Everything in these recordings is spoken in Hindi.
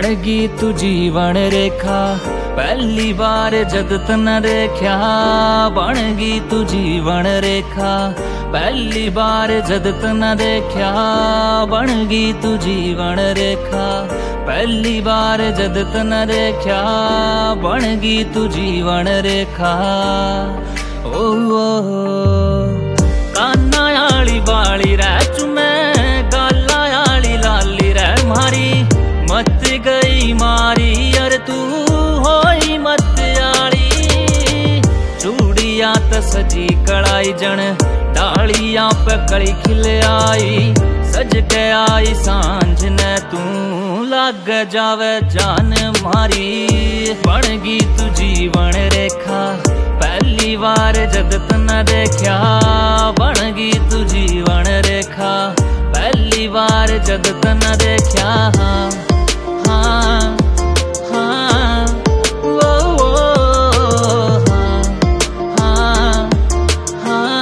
बनगी तू जीवन रेखा, पहली बार जद तन देखा। बनगी तू जीवन रेखा, पहली बार जद तन देखा। बनगी तू जीवन रेखा, पहली बार जद तन देखा। बनगी तू जीवन रेखा। ओ काना आली बाली रह चुमे, गाला आली लाली रह मारी। मत गई मारी अर तू होई मत आली। चूड़िया त सजी कड़ाई जन, डालियां पे कड़ी खिल आई। सज के आई सांझ ने तू, लग जावे जान मारी। बनगी तू जीवन रेखा, पहली बार जद तन देखा। बनगी तू जीवन रेखा, पहली बार जद तन देखा। हाँ हाँ वो हाँ हाँ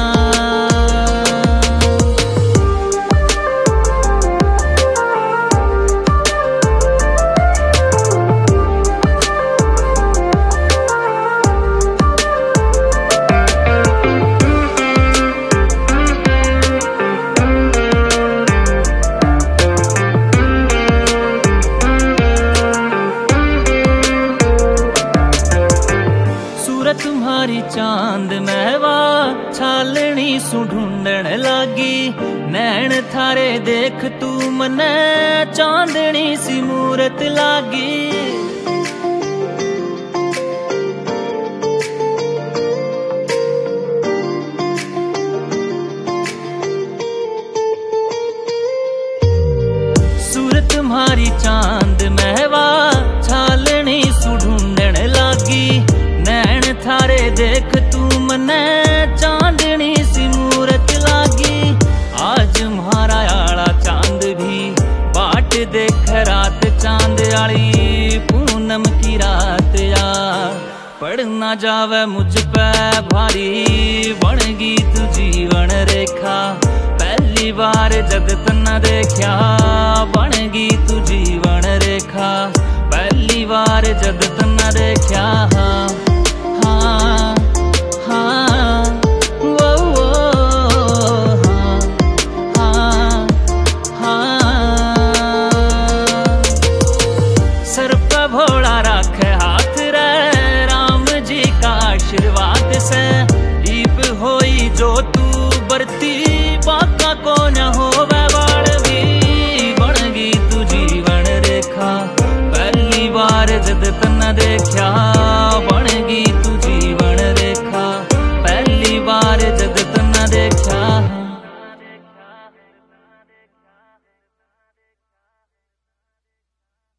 तुम्हारी चांद महवा, छालनी सु ढूंढन लागी। नैन थारे देख तू मने, चांदनी सी मूरत लागी। सूरत तुम्हारी चांद महवा, छालनी सु ढूंढन लागी। नैन थारे देख तू मने, चांदनी सी मूरत लागी। आज म्हारा आला चांद भी, बाट देख रात चांद आली। पूनम की रात या पड़ ना जावे मुझ पे भारी। बनगी तू जीवन रेखा, पहली बार जद तन देखा। बनगी तू जीवन रेखा, पहली बार जद तन